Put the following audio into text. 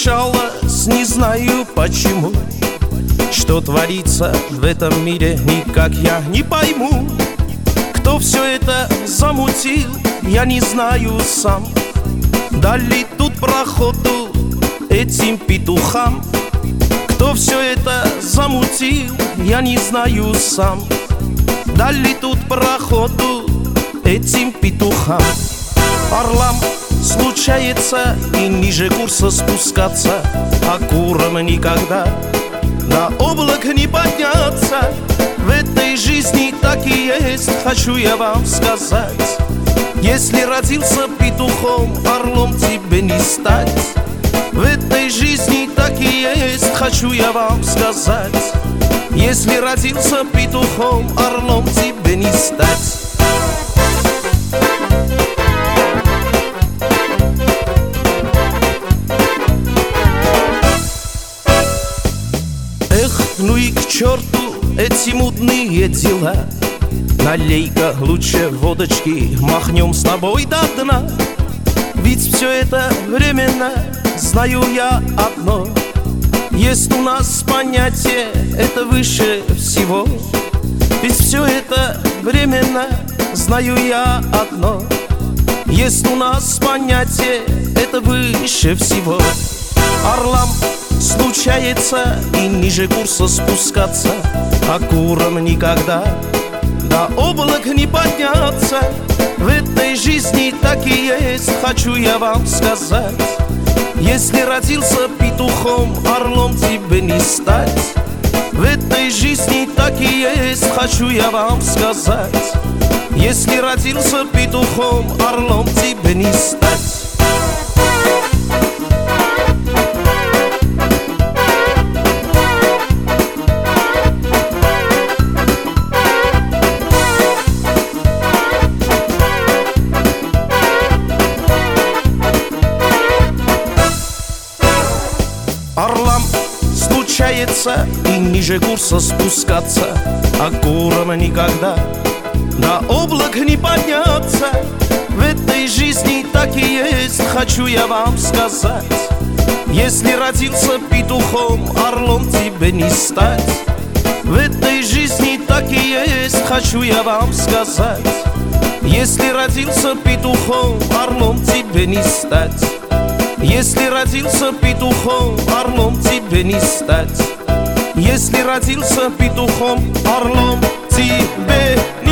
случалось, не знаю почему. Что творится в этом мире, никак я не пойму. Кто все это замутил, я не знаю сам. Дали тут проходу этим петухам. Кто все это замутил, я не знаю сам. Дали тут проходу этим петухам. Орлам случается и ниже курса спускаться, а курам никогда на облак не подняться. В этой жизни так и есть, хочу я вам сказать. Если родился петухом, орлом тебе не стать. В этой жизни так и есть, хочу я вам сказать. Если родился петухом, орлом тебе не стать. Эх, ну и к черту эти мутные дела. Налей-ка лучше водочки, махнем с тобой до дна. Ведь все это временно, знаю я одно. Есть у нас понятие, это выше всего. Ведь все это временно, знаю я одно. Есть у нас понятие, это выше всего. Орлам случается и ниже курса спускаться, а курам никогда до облак не подняться. В этой жизни так и есть, хочу я вам сказать. Если родился петухом, орлом тебе не стать. В этой жизни так и есть, хочу я вам сказать. Если родился петухом, орлом тебе не стать. Орлам случается и ниже курса спускаться, а курам никогда до облак не подняться. В этой жизни так и есть, хочу я вам сказать. Если родился петухом, орлом тебе не стать. В этой жизни так и есть, хочу я вам сказать. Если родился петухом, орлом тебе не стать. Если родился петухом, орлом тебе не стать. Если родился петухом, орлом тебе